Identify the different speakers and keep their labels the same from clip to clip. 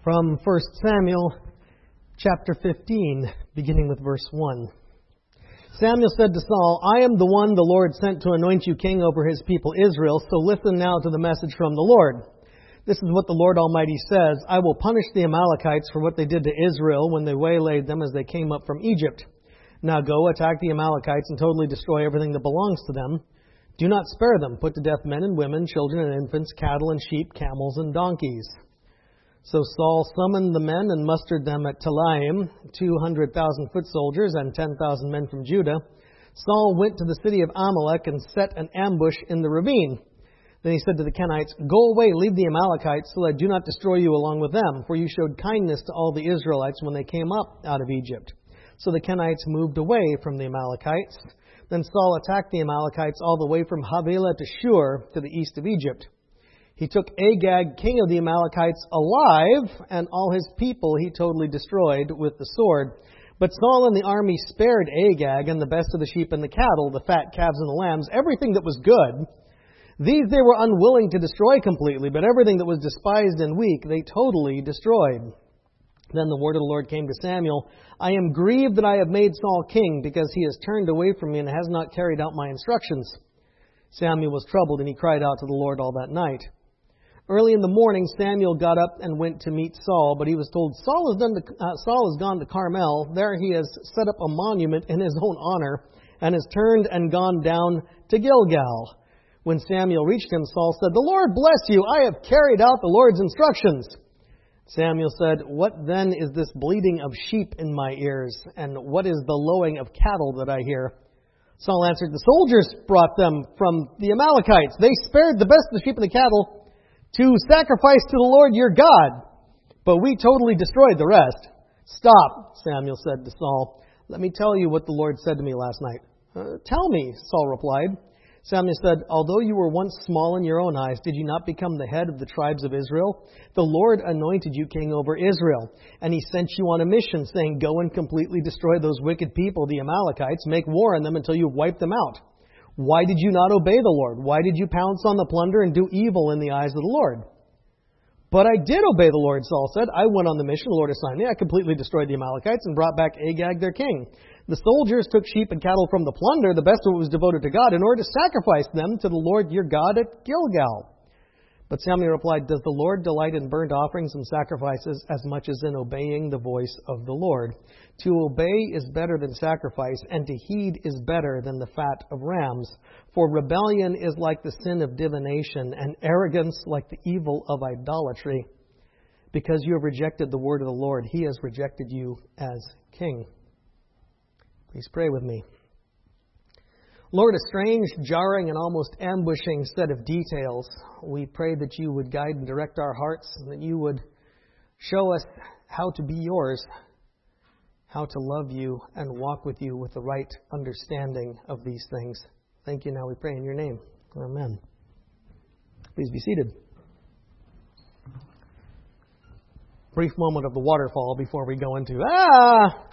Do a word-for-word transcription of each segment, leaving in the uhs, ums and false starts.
Speaker 1: From First Samuel chapter fifteen, beginning with verse one. Samuel said to Saul, I am the one the Lord sent to anoint you king over his people Israel, so listen now to the message from the Lord. This is what the Lord Almighty says, I will punish the Amalekites for what they did to Israel when they waylaid them as they came up from Egypt. Now go, attack the Amalekites and totally destroy everything that belongs to them. Do not spare them. Put to death men and women, children and infants, cattle and sheep, camels and donkeys. So Saul summoned the men and mustered them at Telaim, two hundred thousand foot soldiers and ten thousand men from Judah. Saul went to the city of Amalek and set an ambush in the ravine. Then he said to the Kenites, Go away, leave the Amalekites, so that I do not destroy you along with them, for you showed kindness to all the Israelites when they came up out of Egypt. So the Kenites moved away from the Amalekites. Then Saul attacked the Amalekites all the way from Havilah to Shur to the east of Egypt. He took Agag, king of the Amalekites, alive, and all his people he totally destroyed with the sword. But Saul and the army spared Agag and the best of the sheep and the cattle, the fat calves and the lambs, everything that was good. These they were unwilling to destroy completely, but everything that was despised and weak they totally destroyed. Then the word of the Lord came to Samuel, I am grieved that I have made Saul king, because he has turned away from me and has not carried out my instructions. Samuel was troubled, and he cried out to the Lord all that night. Early in the morning, Samuel got up and went to meet Saul, but he was told, Saul has, done to, uh, Saul has gone to Carmel. There he has set up a monument in his own honor, and has turned and gone down to Gilgal. When Samuel reached him, Saul said, The Lord bless you. I have carried out the Lord's instructions. Samuel said, What then is this bleating of sheep in my ears? And what is the lowing of cattle that I hear? Saul answered, The soldiers brought them from the Amalekites. They spared the best of the sheep and the cattle to sacrifice to the Lord your God. But we totally destroyed the rest. Stop, Samuel said to Saul. Let me tell you what the Lord said to me last night. Uh, tell me, Saul replied. Samuel said, Although you were once small in your own eyes, did you not become the head of the tribes of Israel? The Lord anointed you king over Israel, and he sent you on a mission, saying, Go and completely destroy those wicked people, the Amalekites, make war on them until you wipe them out. Why did you not obey the Lord? Why did you pounce on the plunder and do evil in the eyes of the Lord? But I did obey the Lord, Saul said. I went on the mission the Lord assigned me. I completely destroyed the Amalekites and brought back Agag, their king. The soldiers took sheep and cattle from the plunder, the best of it was devoted to God, in order to sacrifice them to the Lord your God at Gilgal. But Samuel replied, Does the Lord delight in burnt offerings and sacrifices as much as in obeying the voice of the Lord? To obey is better than sacrifice, and to heed is better than the fat of rams. For rebellion is like the sin of divination, and arrogance like the evil of idolatry. Because you have rejected the word of the Lord, he has rejected you as king. Please pray with me. Lord, a strange, jarring, and almost ambushing set of details. We pray that you would guide and direct our hearts, and that you would show us how to be yours, how to love you and walk with you with the right understanding of these things. Thank you. Now we pray in your name. Amen. Please be seated. Brief moment of the waterfall before we go into, ah!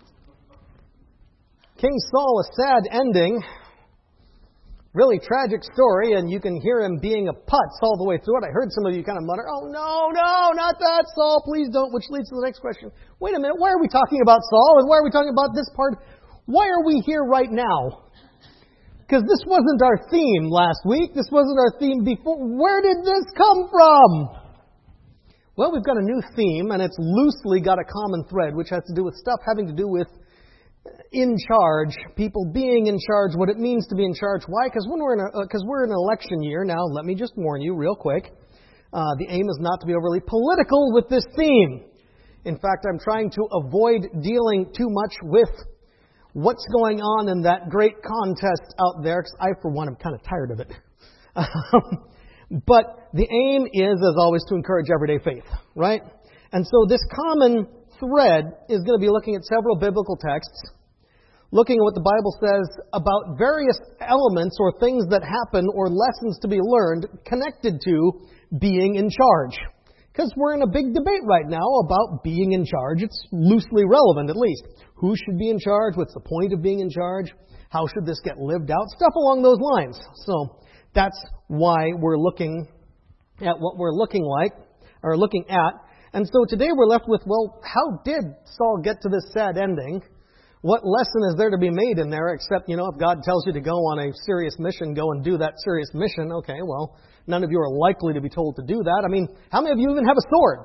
Speaker 1: King Saul, a sad ending. Really tragic story, and you can hear him being a putz all the way through it. I heard some of you kind of mutter, oh, no, no, not that, Saul, please don't, which leads to the next question. Wait a minute, why are we talking about Saul, and why are we talking about this part? Why are we here right now? Because this wasn't our theme last week. This wasn't our theme before. Where did this come from? Well, we've got a new theme, and it's loosely got a common thread, which has to do with stuff having to do with in charge, people being in charge, what it means to be in charge. Why? Because when we're in a, because we're in an election year now. Let me just warn you, real quick. Uh, the aim is not to be overly political with this theme. In fact, I'm trying to avoid dealing too much with what's going on in that great contest out there. Because I, for one, am kind of tired of it. But the aim is, as always, to encourage everyday faith, right? And so this common thread is going to be looking at several biblical texts, looking at what the Bible says about various elements or things that happen or lessons to be learned connected to being in charge. Because we're in a big debate right now about being in charge. It's loosely relevant, at least. Who should be in charge? What's the point of being in charge? How should this get lived out? Stuff along those lines. So that's why we're looking at what we're looking like, or looking at. And so today we're left with, well, how did Saul get to this sad ending? What lesson is there to be made in there except, you know, if God tells you to go on a serious mission, go and do that serious mission. Okay, well, none of you are likely to be told to do that. I mean, how many of you even have a sword?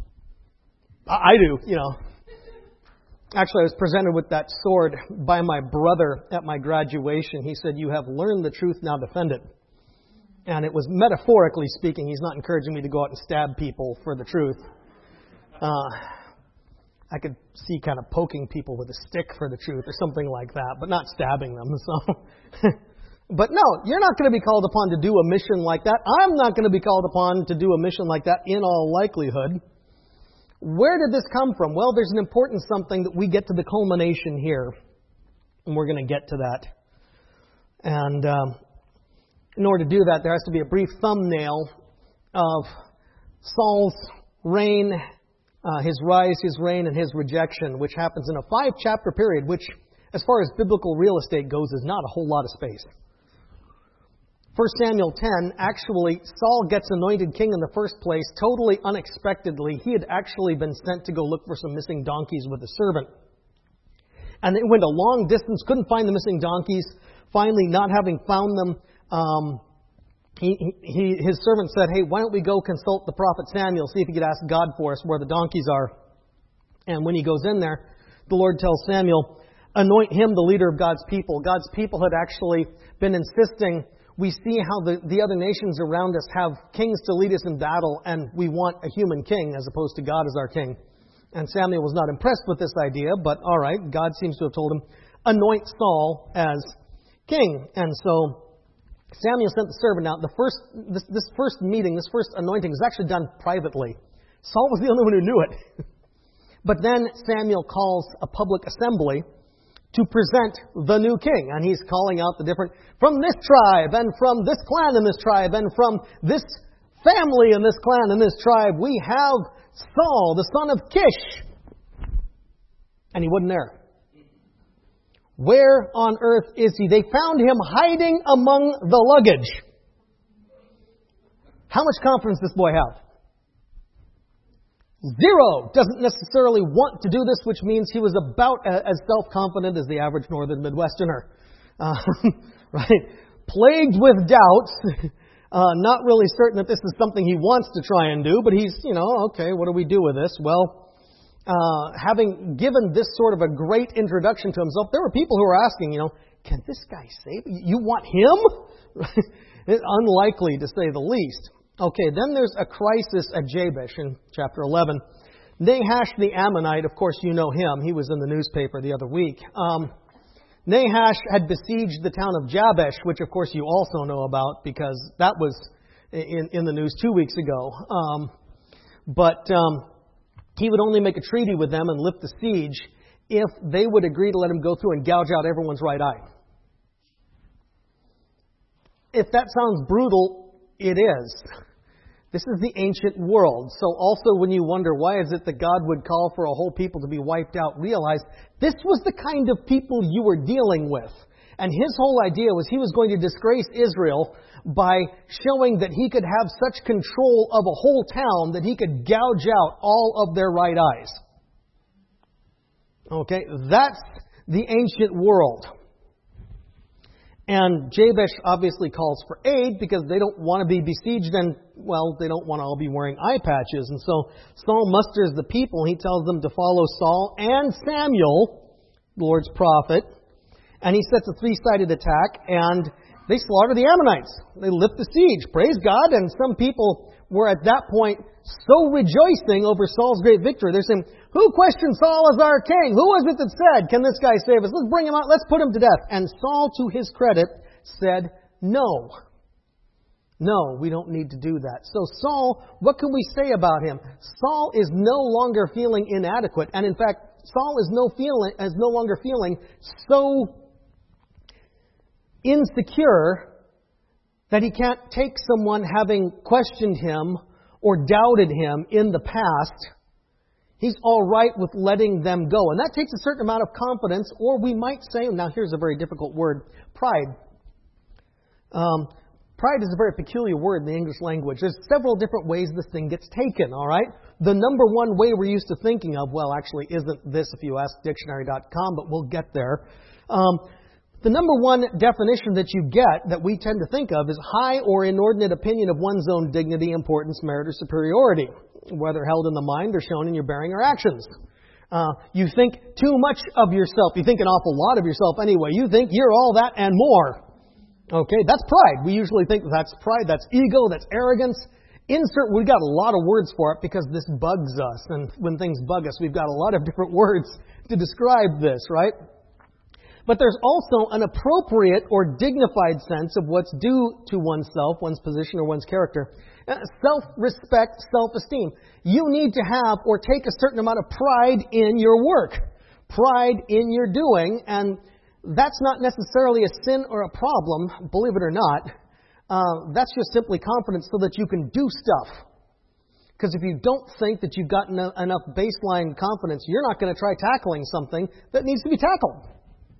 Speaker 1: I, I do, you know. Actually, I was presented with that sword by my brother at my graduation. He said, you have learned the truth, now defend it. And it was metaphorically speaking. He's not encouraging me to go out and stab people for the truth. Uh, I could see kind of poking people with a stick for the truth or something like that, but not stabbing them. So, but no, you're not going to be called upon to do a mission like that. I'm not going to be called upon to do a mission like that in all likelihood. Where did this come from? Well, there's an important something that we get to the culmination here, and we're going to get to that. And um, in order to do that, there has to be a brief thumbnail of Saul's reign, Uh, his rise, his reign, and his rejection, which happens in a five-chapter period, which, as far as biblical real estate goes, is not a whole lot of space. First Samuel ten, actually, Saul gets anointed king in the first place, totally unexpectedly. He had actually been sent to go look for some missing donkeys with a servant. And they went a long distance, couldn't find the missing donkeys. Finally, not having found them, um, He, he, his servant said, hey, why don't we go consult the prophet Samuel, see if he could ask God for us where the donkeys are. And when he goes in there, the Lord tells Samuel, anoint him the leader of God's people. God's people had actually been insisting, we see how the, the other nations around us have kings to lead us in battle, and we want a human king as opposed to God as our king. And Samuel was not impressed with this idea, but all right, God seems to have told him, anoint Saul as king. And so Samuel sent the servant out. The first, this, this first meeting, this first anointing was actually done privately. Saul was the only one who knew it. But then Samuel calls a public assembly to present the new king. And he's calling out the different, from this tribe, and from this clan in this tribe, and from this family in this clan in this tribe, we have Saul, the son of Kish. And he wasn't there. Where on earth is he? They found him hiding among the luggage. How much confidence does this boy have? Zero. Doesn't necessarily want to do this, which means he was about as self-confident as the average northern Midwesterner. Uh, right? Plagued with doubts. Uh, not really certain that this is something he wants to try and do, but he's, you know, okay, what do we do with this? Well, Uh, having given this sort of a great introduction to himself, there were people who were asking, you know, can this guy save? You want him? It's unlikely, to say the least. Okay, then there's a crisis at Jabesh in chapter eleven. Nahash the Ammonite, of course you know him. He was in the newspaper the other week. Um, Nahash had besieged the town of Jabesh, which of course you also know about because that was in, in the news two weeks ago. Um, but... Um, He would only make a treaty with them and lift the siege if they would agree to let him go through and gouge out everyone's right eye. If that sounds brutal, it is. This is the ancient world. So also when you wonder why is it that God would call for a whole people to be wiped out, realize this was the kind of people you were dealing with. And his whole idea was he was going to disgrace Israel by showing that he could have such control of a whole town that he could gouge out all of their right eyes. Okay, that's the ancient world. And Jabesh obviously calls for aid because they don't want to be besieged and, well, they don't want to all be wearing eye patches. And so Saul musters the people. He tells them to follow Saul and Samuel, the Lord's prophet. And he sets a three-sided attack, and they slaughter the Ammonites. They lift the siege. Praise God. And some people were at that point so rejoicing over Saul's great victory. They're saying, who questioned Saul as our king? Who was it that said, can this guy save us? Let's bring him out. Let's put him to death. And Saul, to his credit, said, no. No, we don't need to do that. So Saul, what can we say about him? Saul is no longer feeling inadequate. And in fact, Saul is no feeling, is no longer feeling so insecure that he can't take someone having questioned him or doubted him in the past. He's all right with letting them go. And that takes a certain amount of confidence, or we might say, now here's a very difficult word, pride. Um, pride is a very peculiar word in the English language. There's several different ways this thing gets taken, all right? the number one way we're used to thinking of, well, actually isn't this if you ask dictionary dot com, but we'll get there. Um, the number one definition that you get that we tend to think of is high or inordinate opinion of one's own dignity, importance, merit, or superiority, whether held in the mind or shown in your bearing or actions. Uh, you think too much of yourself. You think an awful lot of yourself anyway. You think you're all that and more. Okay, that's pride. We usually think that's pride, that's ego, that's arrogance. Insert, we've got a lot of words for it because this bugs us. And when things bug us, we've got a lot of different words to describe this, right? But there's also an appropriate or dignified sense of what's due to oneself, one's position, or one's character. Self-respect, self-esteem. You need to have or take a certain amount of pride in your work, pride in your doing, and that's not necessarily a sin or a problem, believe it or not. Uh, that's just simply confidence so that you can do stuff. Because if you don't think that you've got enough baseline confidence, you're not going to try tackling something that needs to be tackled.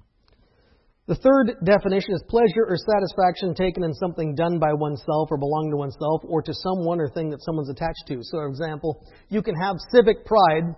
Speaker 1: The third definition is pleasure or satisfaction taken in something done by oneself or belonging to oneself or to someone or thing that someone's attached to. So, for example, you can have civic pride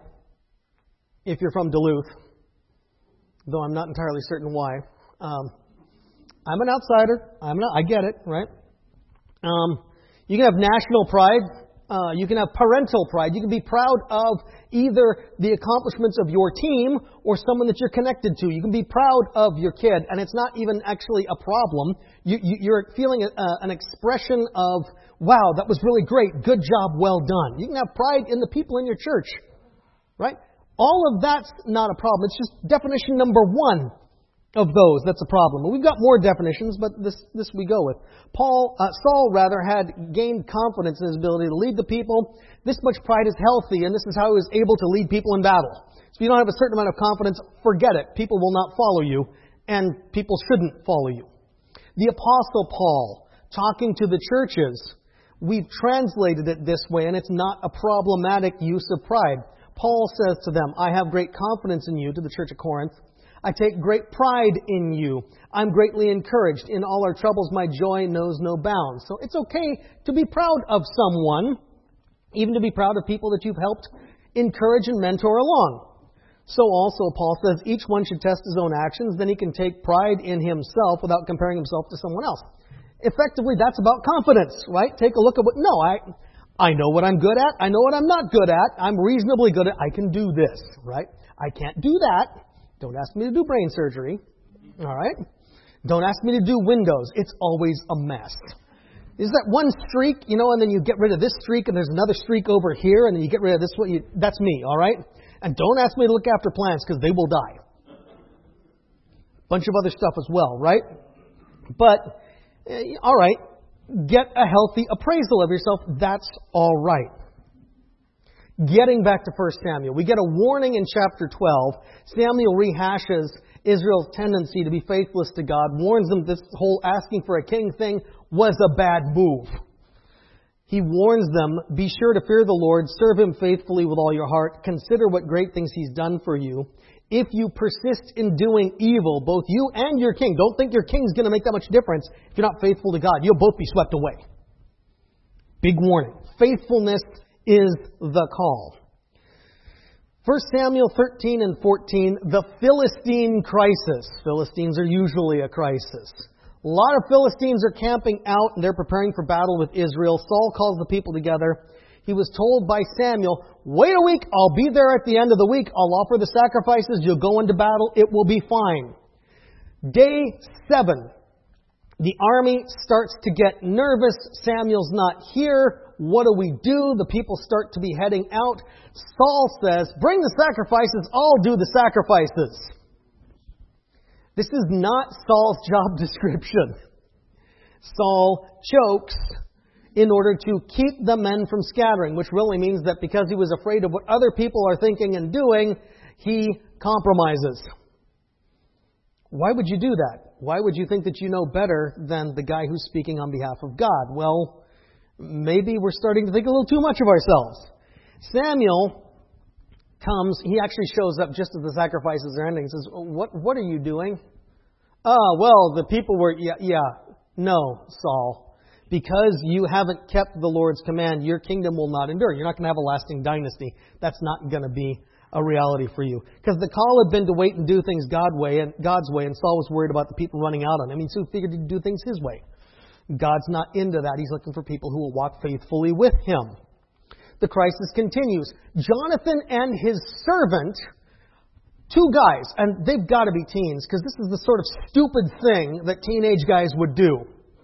Speaker 1: if you're from Duluth, though I'm not entirely certain why. Um, I'm an outsider. I'm not, I get it, right? Um, you can have national pride. Uh, you can have parental pride. You can be proud of either the accomplishments of your team or someone that you're connected to. You can be proud of your kid, and it's not even actually a problem. You, you, you're feeling a, uh, an expression of, wow, that was really great. Good job, well done. You can have pride in the people in your church, right? All of that's not a problem. It's just definition number one of those that's a problem. And we've got more definitions, but this this we go with. Paul, uh, Saul rather had gained confidence in his ability to lead the people. This much pride is healthy, and this is how he was able to lead people in battle. So if you don't have a certain amount of confidence, forget it. People will not follow you, and people shouldn't follow you. The Apostle Paul, talking to the churches, we've translated it this way, and it's not a problematic use of pride. Paul says to them, I have great confidence in you, to the church of Corinth. I take great pride in you. I'm greatly encouraged. In all our troubles, my joy knows no bounds. So it's okay to be proud of someone, even to be proud of people that you've helped encourage and mentor along. So also, Paul says, each one should test his own actions, then he can take pride in himself without comparing himself to someone else. Effectively, that's about confidence, right? Take a look at what, no, I, I know what I'm good at. I know what I'm not good at. I'm reasonably good at, I can do this, right? I can't do that. Don't ask me to do brain surgery, all right? Don't ask me to do windows. It's always a mess. Is that one streak, you know, and then you get rid of this streak, and there's another streak over here, and then you get rid of this one. You, that's me, all right? And don't ask me to look after plants, because they will die. Bunch of other stuff as well, right? But, eh, all right, get a healthy appraisal of yourself. That's all right. Getting back to First Samuel, we get a warning in chapter twelve. Samuel rehashes Israel's tendency to be faithless to God, warns them this whole asking for a king thing was a bad move. He warns them, be sure to fear the Lord, serve Him faithfully with all your heart, consider what great things He's done for you. If you persist in doing evil, both you and your king, don't think your king's going to make that much difference. If you're not faithful to God, you'll both be swept away. Big warning. Faithfulness is the call. First Samuel thirteen and fourteen, the Philistine crisis. Philistines are usually a crisis. A lot of Philistines are camping out and they're preparing for battle with Israel. Saul calls the people together. He was told by Samuel, wait a week, I'll be there at the end of the week. I'll offer the sacrifices. You'll go into battle. It will be fine. Day seven, the army starts to get nervous. Samuel's not here. What do we do? The people start to be heading out. Saul says, bring the sacrifices. I'll do the sacrifices. This is not Saul's job description. Saul chokes in order to keep the men from scattering, which really means that because he was afraid of what other people are thinking and doing, he compromises. Why would you do that? Why would you think that you know better than the guy who's speaking on behalf of God? Well, maybe we're starting to think a little too much of ourselves. Samuel comes, he actually shows up just as the sacrifices are ending and says, what, what are you doing? Oh, well, the people were, yeah, yeah, no, Saul. because you haven't kept the Lord's command, your kingdom will not endure. You're not going to have a lasting dynasty. That's not going to be a reality for you. Because the call had been to wait and do things God way and God's way, and Saul was worried about the people running out on him. I mean, so he figured he'd do things his way. God's not into that. He's looking for people who will walk faithfully with him. The crisis continues. Jonathan and his servant, two guys, and they've got to be teens, because this is the sort of stupid thing that teenage guys would do.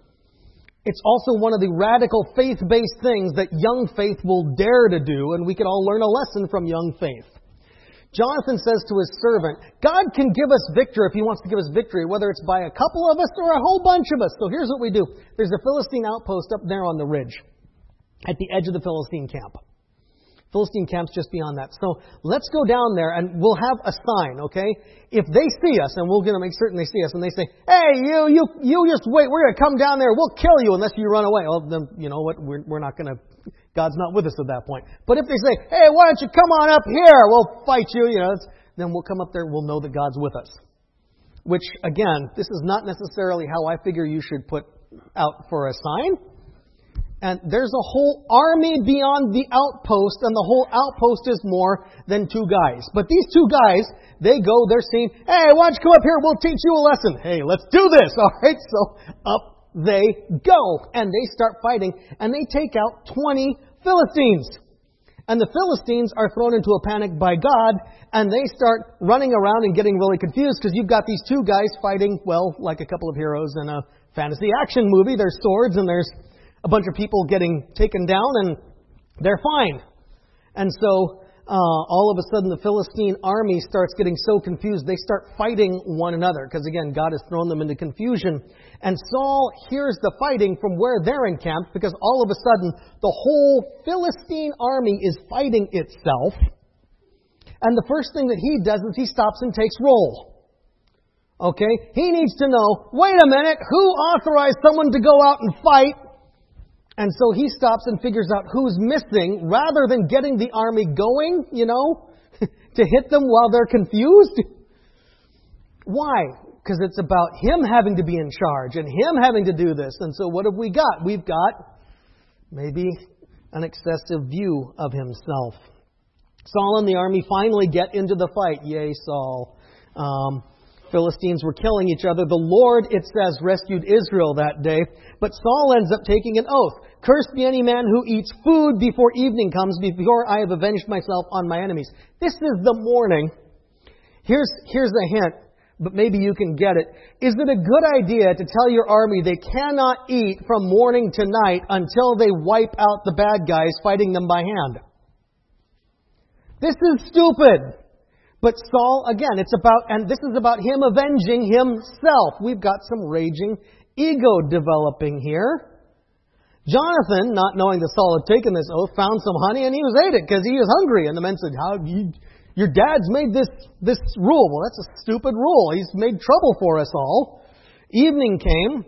Speaker 1: It's also one of the radical faith-based things that young faith will dare to do, and we could all learn a lesson from young faith. Jonathan says to his servant, God can give us victory if He wants to give us victory, whether it's by a couple of us or a whole bunch of us. So here's what we do. There's a Philistine outpost up there on the ridge, at the edge of the Philistine camp. Philistine camp's just beyond that. So let's go down there and we'll have a sign, okay? If they see us, and we're going to make certain they see us, and they say, hey, you, you, you just wait, we're going to come down there, we'll kill you unless you run away. Well, then, you know what, we're, we're not going to, God's not with us at that point. But if they say, hey, why don't you come on up here, we'll fight you, you know, then we'll come up there and we'll know that God's with us. Which, again, this is not necessarily how I figure you should put out for a sign. And there's a whole army beyond the outpost, and the whole outpost is more than two guys. But these two guys, they go, they're seen, hey, why don't you come up here, we'll teach you a lesson. Hey, let's do this, all right? So up they go, and they start fighting, and they take out twenty Philistines. And the Philistines are thrown into a panic by God, and they start running around and getting really confused, because you've got these two guys fighting, well, like a couple of heroes in a fantasy action movie. There's swords, and there's a bunch of people getting taken down, and they're fine. And so uh, all of a sudden the Philistine army starts getting so confused, they start fighting one another, because again, God has thrown them into confusion. And Saul hears the fighting from where they're encamped, because all of a sudden the whole Philistine army is fighting itself. And the first thing that he does is he stops and takes roll. Okay? He needs to know, wait a minute, who authorized someone to go out and fight? And so he stops and figures out who's missing, rather than getting the army going, you know, to hit them while they're confused. Why? Because it's about him having to be in charge and him having to do this. And so what have we got? We've got maybe an excessive view of himself. Saul and the army finally get into the fight. Yay, Saul. Um... Philistines were killing each other. The Lord, it says, rescued Israel that day. But Saul ends up taking an oath. Cursed be any man who eats food before evening comes, before I have avenged myself on my enemies. This is the morning. Here's, here's a hint, but maybe you can get it. Is it a good idea to tell your army they cannot eat from morning to night until they wipe out the bad guys fighting them by hand? This is stupid. But Saul, again, it's about, and this is about him avenging himself. We've got some raging ego developing here. Jonathan, not knowing that Saul had taken this oath, found some honey and he was ate it because he was hungry. And the men said, "How you, your dad's made this, this rule." Well, that's a stupid rule. He's made trouble for us all. Evening came,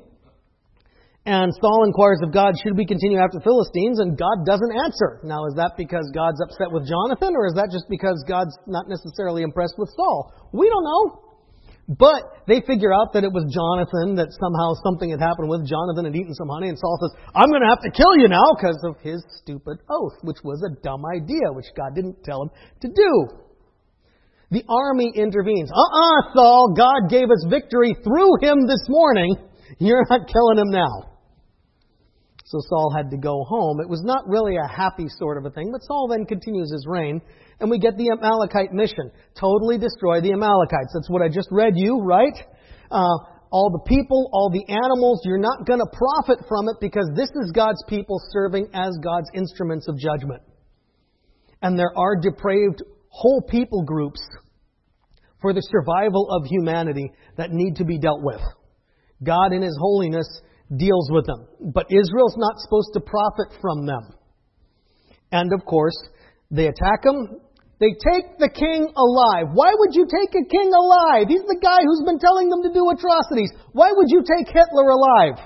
Speaker 1: and Saul inquires of God, should we continue after the Philistines? And God doesn't answer. Now, is that because God's upset with Jonathan, or is that just because God's not necessarily impressed with Saul? We don't know. But they figure out that it was Jonathan, that somehow something had happened with Jonathan had eaten some honey, and Saul says, I'm going to have to kill you now because of his stupid oath, which was a dumb idea, which God didn't tell him to do. The army intervenes. Uh-uh, Saul, God gave us victory through him this morning. You're not killing him now. So Saul had to go home. It was not really a happy sort of a thing, but Saul then continues his reign, and we get the Amalekite mission. Totally destroy the Amalekites. That's what I just read you, right? Uh, all the people, all the animals, you're not going to profit from it because this is God's people serving as God's instruments of judgment. And there are depraved whole people groups for the survival of humanity that need to be dealt with. God in His holiness deals with them. But Israel's not supposed to profit from them. And of course, they attack him. They take the king alive. Why would you take a king alive? He's the guy who's been telling them to do atrocities. Why would you take Hitler alive?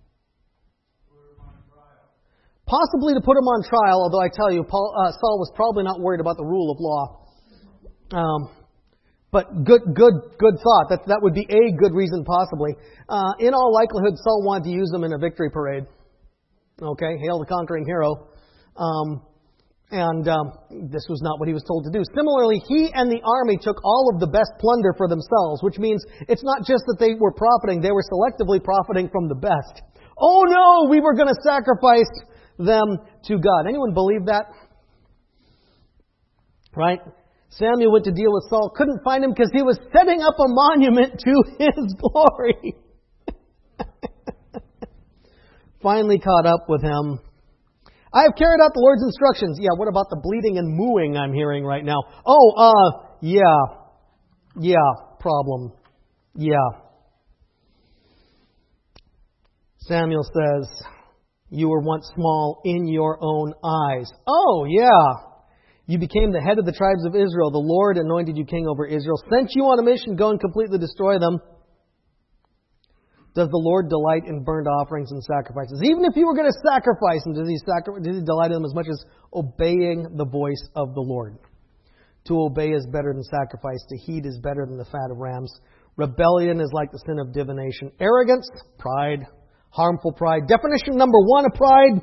Speaker 1: Possibly to put him on trial, although I tell you, Paul, uh, Saul was probably not worried about the rule of law. Um, But good, good, good thought. That that would be a good reason, possibly. Uh, in all likelihood, Saul wanted to use them in a victory parade. Okay, hail the conquering hero. Um, and um, this was not what he was told to do. Similarly, he and the army took all of the best plunder for themselves, which means it's not just that they were profiting, they were selectively profiting from the best. Oh no, we were going to sacrifice them to God. Anyone believe that? Right? Samuel went to deal with Saul, couldn't find him because he was setting up a monument to his glory. Finally caught up with him. I have carried out the Lord's instructions. Yeah, what about the bleating and mooing I'm hearing right now? Oh, uh, yeah. Yeah, problem. Yeah. Samuel says, you were once small in your own eyes. Oh, yeah. You became the head of the tribes of Israel. The Lord anointed you king over Israel, sent you on a mission, go and completely destroy them. Does the Lord delight in burnt offerings and sacrifices? Even if you were going to sacrifice them, does he, sacri- does he delight in them as much as obeying the voice of the Lord? To obey is better than sacrifice. To heed is better than the fat of rams. Rebellion is like the sin of divination. Arrogance, pride, harmful pride. Definition number one of pride,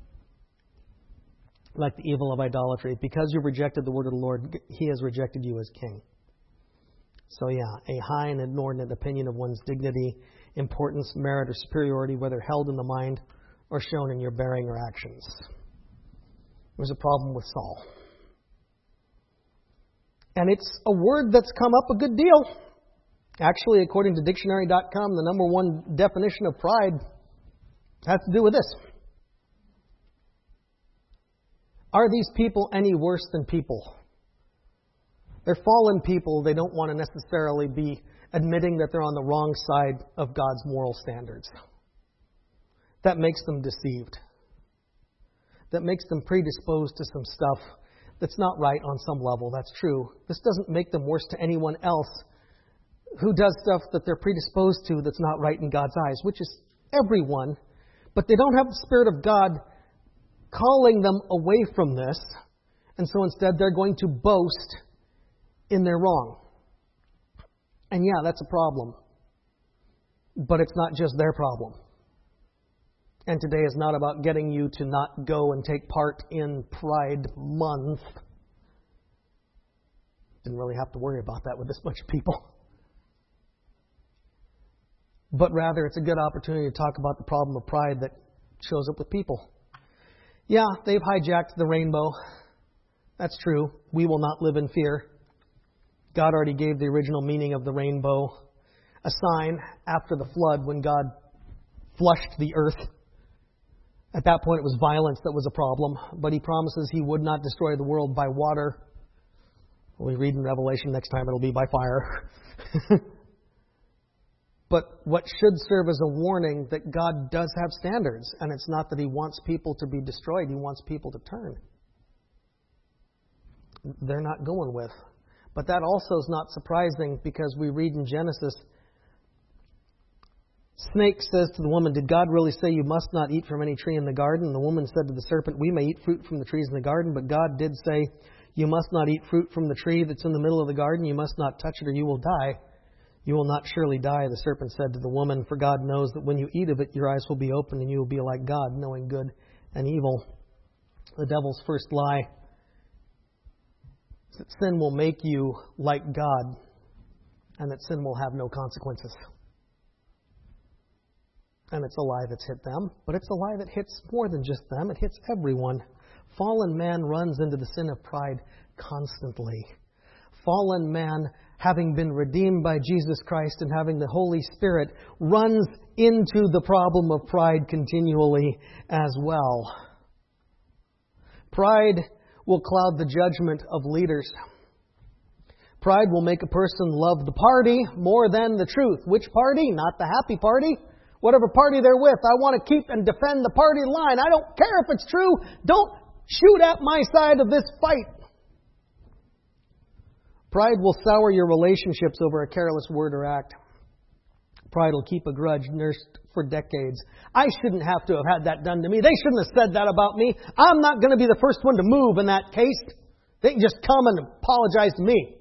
Speaker 1: like the evil of idolatry. Because you've rejected the word of the Lord, he has rejected you as king. So yeah, a high and inordinate opinion of one's dignity, importance, merit, or superiority, whether held in the mind or shown in your bearing or actions. There was a problem with Saul. And it's a word that's come up a good deal. Actually, according to dictionary dot com, the number one definition of pride has to do with this. Are these people any worse than people? They're fallen people. They don't want to necessarily be admitting that they're on the wrong side of God's moral standards. That makes them deceived. That makes them predisposed to some stuff that's not right on some level. That's true. This doesn't make them worse to anyone else who does stuff that they're predisposed to that's not right in God's eyes, which is everyone. But they don't have the Spirit of God calling them away from this. And so instead they're going to boast in their wrong. And yeah, that's a problem. But it's not just their problem. And today is not about getting you to not go and take part in Pride Month. Didn't really have to worry about that with this bunch of people. But rather, it's a good opportunity to talk about the problem of pride that shows up with people. Yeah, they've hijacked the rainbow. That's true. We will not live in fear. God already gave the original meaning of the rainbow, a sign after the flood when God flushed the earth. At that point, it was violence that was a problem, but he promises he would not destroy the world by water. We read in Revelation next time it'll be by fire. But what should serve as a warning that God does have standards, and it's not that he wants people to be destroyed, he wants people to turn. They're not going with. But that also is not surprising because we read in Genesis, Snake says to the woman, did God really say you must not eat from any tree in the garden? And the woman said to the serpent, we may eat fruit from the trees in the garden, but God did say you must not eat fruit from the tree that's in the middle of the garden. You must not touch it or you will die. You will not surely die, the serpent said to the woman, for God knows that when you eat of it, your eyes will be opened and you will be like God, knowing good and evil. The devil's first lie is that sin will make you like God and that sin will have no consequences. And it's a lie that's hit them, but it's a lie that hits more than just them. It hits everyone. Fallen man runs into the sin of pride constantly. Fallen man, having been redeemed by Jesus Christ and having the Holy Spirit, runs into the problem of pride continually as well. Pride will cloud the judgment of leaders. Pride will make a person love the party more than the truth. Which party? Not the happy party. Whatever party they're with, I want to keep and defend the party line. I don't care if it's true. Don't shoot at my side of this fight. Pride will sour your relationships over a careless word or act. Pride will keep a grudge nursed for decades. I shouldn't have to have had that done to me. They shouldn't have said that about me. I'm not going to be the first one to move in that case. They can just come and apologize to me.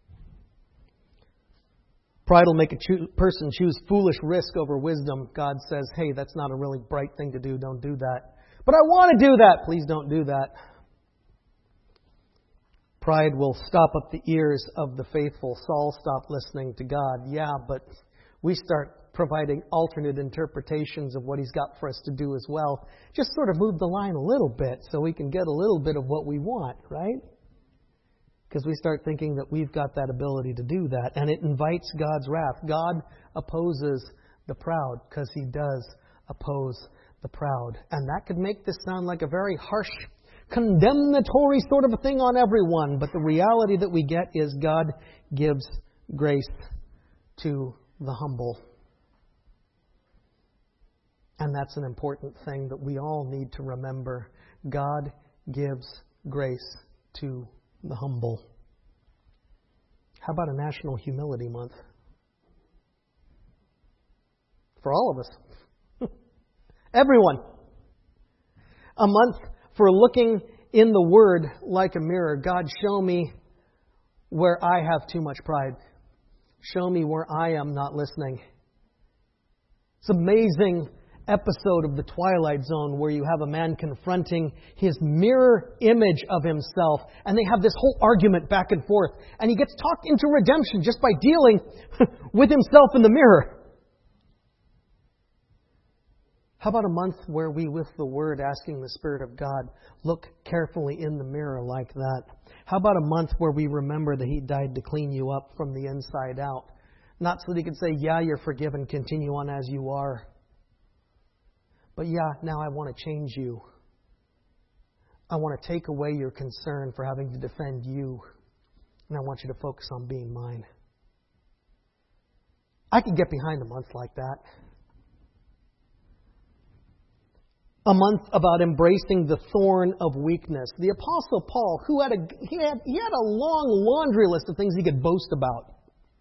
Speaker 1: Pride will make a cho- person choose foolish risk over wisdom. God says, hey, that's not a really bright thing to do. Don't do that. But I want to do that. Please don't do that. Pride will stop up the ears of the faithful. Saul stopped listening to God. Yeah, but we start providing alternate interpretations of what He's got for us to do as well. Just sort of move the line a little bit so we can get a little bit of what we want, right? Because we start thinking that we've got that ability to do that. And it invites God's wrath. God opposes the proud because He does oppose the proud. And that could make this sound like a very harsh, condemnatory sort of a thing on everyone. But the reality that we get is God gives grace to the humble. And that's an important thing that we all need to remember. God gives grace to the humble. How about a National Humility Month? For all of us. Everyone. A month for looking in the Word like a mirror. God, show me where I have too much pride. Show me where I am not listening. It's amazing episode of The Twilight Zone where you have a man confronting his mirror image of himself, and they have this whole argument back and forth, and he gets talked into redemption just by dealing with himself in the mirror. How about a month where we, with the Word, asking the Spirit of God, look carefully in the mirror like that? How about a month where we remember that He died to clean you up from the inside out? Not so that He could say, yeah, you're forgiven, continue on as you are. But yeah, now I want to change you. I want to take away your concern for having to defend you. And I want you to focus on being mine. I could get behind a month like that. A month about embracing the thorn of weakness. The Apostle Paul, who had a he had he had a long laundry list of things he could boast about.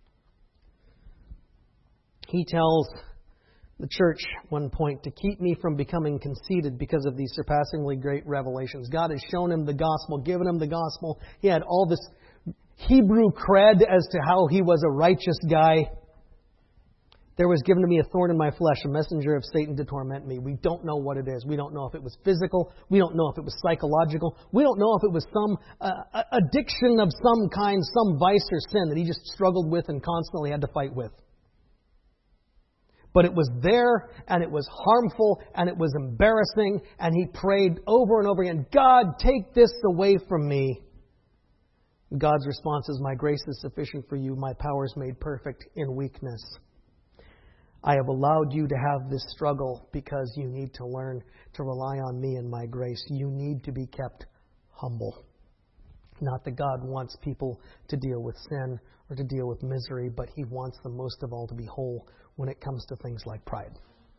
Speaker 1: He tells the church at one point to keep me from becoming conceited because of these surpassingly great revelations. God has shown him the gospel, given him the gospel. He had all this Hebrew cred as to how he was a righteous guy. There was given to me a thorn in my flesh, a messenger of Satan to torment me. We don't know what it is. We don't know if it was physical. We don't know if it was psychological. We don't know if it was some uh, addiction of some kind, some vice or sin that he just struggled with and constantly had to fight with. But it was there, and it was harmful, and it was embarrassing, and he prayed over and over again, God, take this away from me. God's response is, my grace is sufficient for you. My power is made perfect in weakness. I have allowed you to have this struggle because you need to learn to rely on me and my grace. You need to be kept humble. Not that God wants people to deal with sin or to deal with misery, but He wants them most of all to be whole when it comes to things like pride.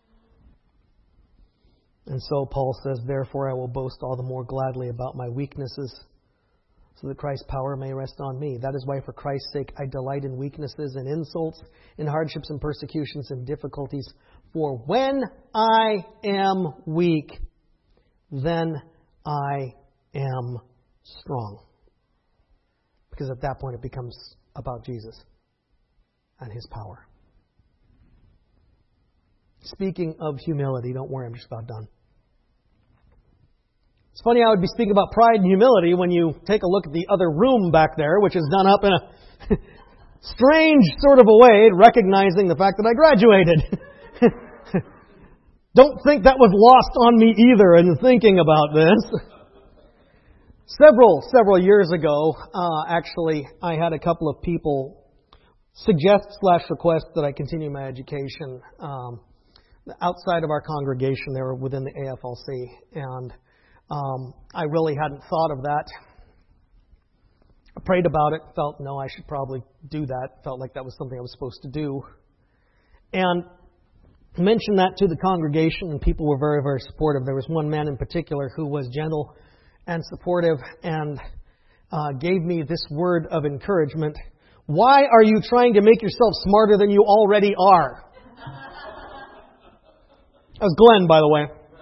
Speaker 1: And so Paul says, therefore I will boast all the more gladly about my weaknesses, so that Christ's power may rest on me. That is why for Christ's sake I delight in weaknesses and insults, in hardships and persecutions and difficulties. For when I am weak, then I am strong. Because at that point it becomes about Jesus and His power. Speaking of humility, don't worry, I'm just about done. It's funny I would be speaking about pride and humility when you take a look at the other room back there, which is done up in a strange sort of a way, recognizing the fact that I graduated. Don't think that was lost on me either in thinking about this. Several, several years ago, uh, actually, I had a couple of people suggest slash request that I continue my education um, outside of our congregation. They were within the A F L C, and Um, I really hadn't thought of that. I prayed about it, felt, no, I should probably do that. Felt like that was something I was supposed to do. And mentioned that to the congregation, and people were very, very supportive. There was one man in particular who was gentle and supportive and uh, gave me this word of encouragement. Why are you trying to make yourself smarter than you already are? That was Glenn, by the way.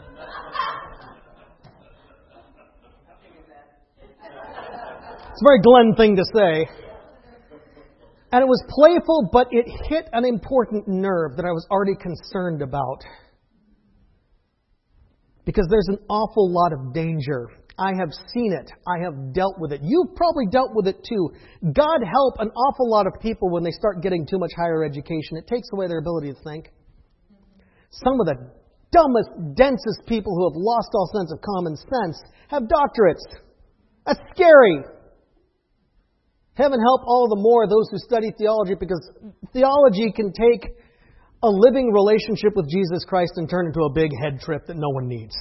Speaker 1: It's a very Glenn thing to say. And it was playful, but it hit an important nerve that I was already concerned about. Because there's an awful lot of danger. I have seen it. I have dealt with it. You've probably dealt with it too. God help an awful lot of people when they start getting too much higher education. It takes away their ability to think. Some of the dumbest, densest people who have lost all sense of common sense have doctorates. That's scary. Heaven help all the more those who study theology, because theology can take a living relationship with Jesus Christ and turn into a big head trip that no one needs.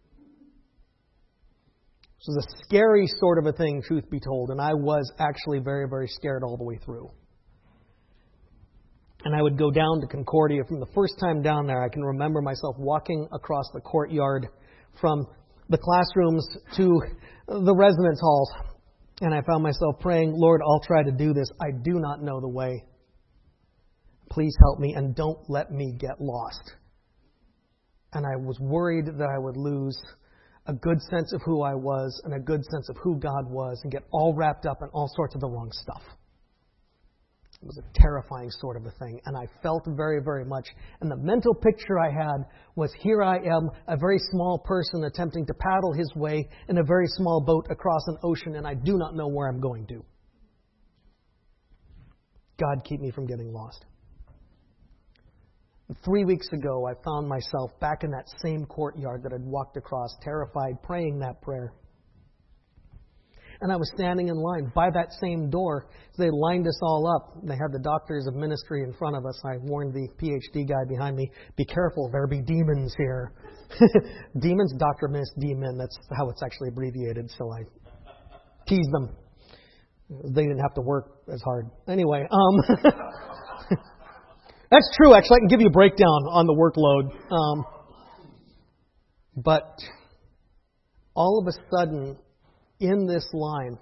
Speaker 1: This is a scary sort of a thing, truth be told, and I was actually very, very scared all the way through. And I would go down to Concordia. From the first time down there, I can remember myself walking across the courtyard from the classrooms to the residence halls. And I found myself praying, Lord, I'll try to do this. I do not know the way. Please help me and don't let me get lost. And I was worried that I would lose a good sense of who I was and a good sense of who God was and get all wrapped up in all sorts of the wrong stuff. It was a terrifying sort of a thing. And I felt very, very much. And the mental picture I had was, here I am, a very small person attempting to paddle his way in a very small boat across an ocean, and I do not know where I'm going to. God keep me from getting lost. And three weeks ago, I found myself back in that same courtyard that I'd walked across, terrified, praying that prayer. And I was standing in line by that same door. They lined us all up. They had the doctors of ministry in front of us. I warned the P H D guy behind me, be careful, there be demons here. Demons, doctor, miss, demon. That's how it's actually abbreviated. So I teased them. They didn't have to work as hard. Anyway, um, that's true. Actually, I can give you a breakdown on the workload. Um, but all of a sudden, in this line,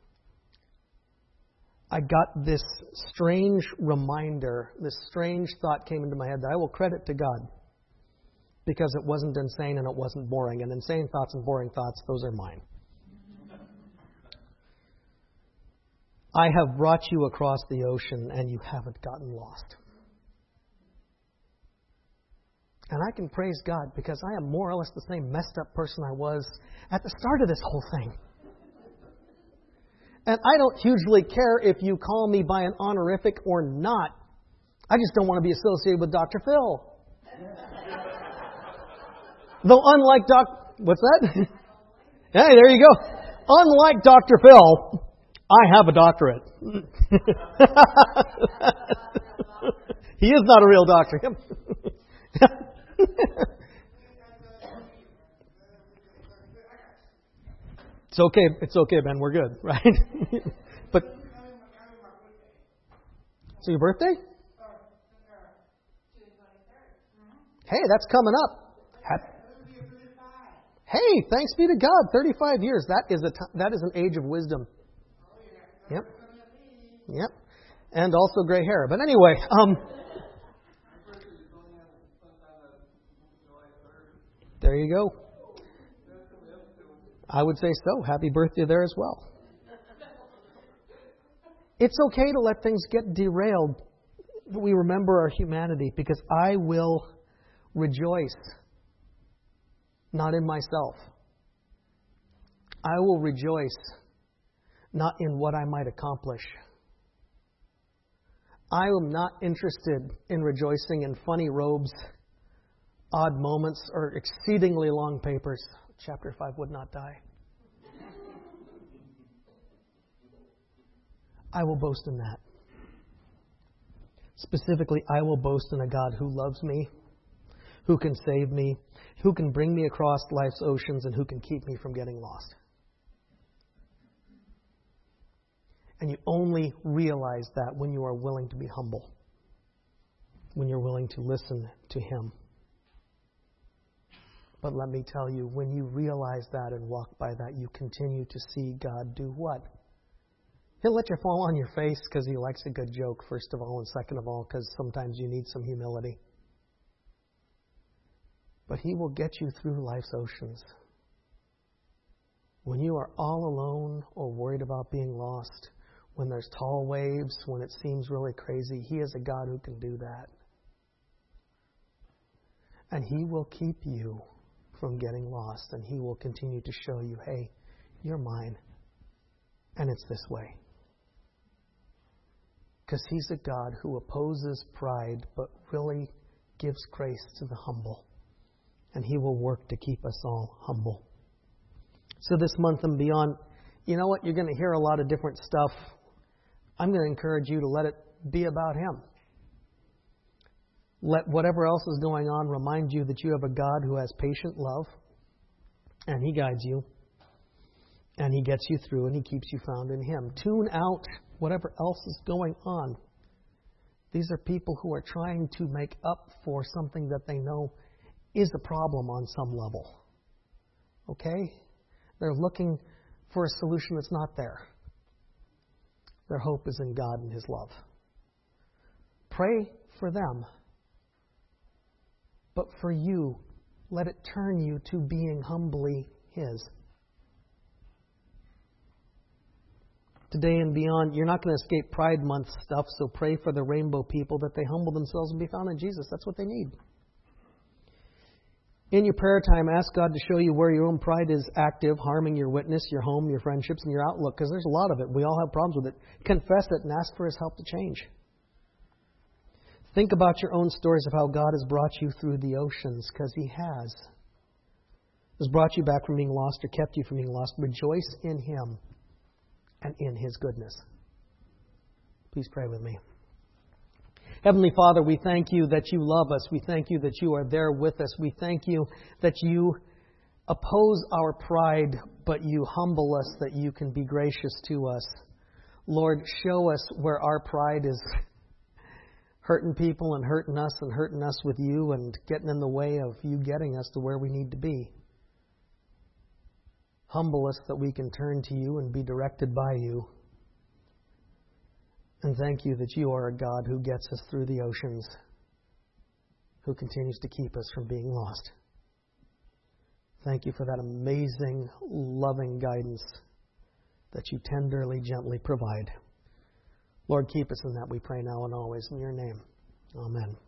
Speaker 1: I got this strange reminder, this strange thought came into my head that I will credit to God, because it wasn't insane and it wasn't boring. And insane thoughts and boring thoughts, those are mine. I have brought you across the ocean and you haven't gotten lost. And I can praise God because I am more or less the same messed up person I was at the start of this whole thing. And I don't hugely care if you call me by an honorific or not. I just don't want to be associated with Doctor Phil. Though unlike Doc... What's that? Hey, there you go. Unlike Doctor Phil, I have a doctorate. He is not a real doctor. It's okay. It's okay, Ben. We're good, right? But so your birthday? Hey, that's coming up. Happy. Hey, thanks be to God. Thirty-five years. That is a t- that is an age of wisdom. Yep. Yep. And also gray hair. But anyway, um, there you go. I would say so. Happy birthday there as well. It's okay to let things get derailed. We remember our humanity, because I will rejoice not in myself. I will rejoice not in what I might accomplish. I am not interested in rejoicing in funny robes, odd moments, or exceedingly long papers. Chapter five would not die. I will boast in that. Specifically, I will boast in a God who loves me, who can save me, who can bring me across life's oceans, and who can keep me from getting lost. And you only realize that when you are willing to be humble, when you're willing to listen to Him. But let me tell you, when you realize that and walk by that, you continue to see God do what? He'll let you fall on your face because He likes a good joke, first of all, and second of all, because sometimes you need some humility. But He will get you through life's oceans. When you are all alone or worried about being lost, when there's tall waves, when it seems really crazy, He is a God who can do that. And He will keep you from getting lost. And He will continue to show you, hey, you're mine. And it's this way. Because He's a God who opposes pride, but really gives grace to the humble. And He will work to keep us all humble. So this month and beyond, you know what? You're going to hear a lot of different stuff. I'm going to encourage you to let it be about Him. Let whatever else is going on remind you that you have a God who has patient love. And He guides you. And He gets you through and He keeps you found in Him. Tune out whatever else is going on. These are people who are trying to make up for something that they know is a problem on some level. Okay? They're looking for a solution that's not there. Their hope is in God and His love. Pray for them. But for you, let it turn you to being humbly His. Today and beyond, you're not going to escape Pride Month stuff, so pray for the rainbow people that they humble themselves and be found in Jesus. That's what they need. In your prayer time, ask God to show you where your own pride is active, harming your witness, your home, your friendships, and your outlook, because there's a lot of it. We all have problems with it. Confess it and ask for His help to change. Think about your own stories of how God has brought you through the oceans, because He has. Has brought you back from being lost or kept you from being lost. Rejoice in Him and in His goodness. Please pray with me. Heavenly Father, we thank You that You love us. We thank You that You are there with us. We thank You that You oppose our pride, but You humble us that You can be gracious to us. Lord, show us where our pride is hurting people and hurting us and hurting us with You and getting in the way of You getting us to where we need to be. Humble us that we can turn to You and be directed by You. And thank You that You are a God who gets us through the oceans, who continues to keep us from being lost. Thank You for that amazing, loving guidance that You tenderly, gently provide. Lord, keep us in that, we pray now and always in Your name. Amen.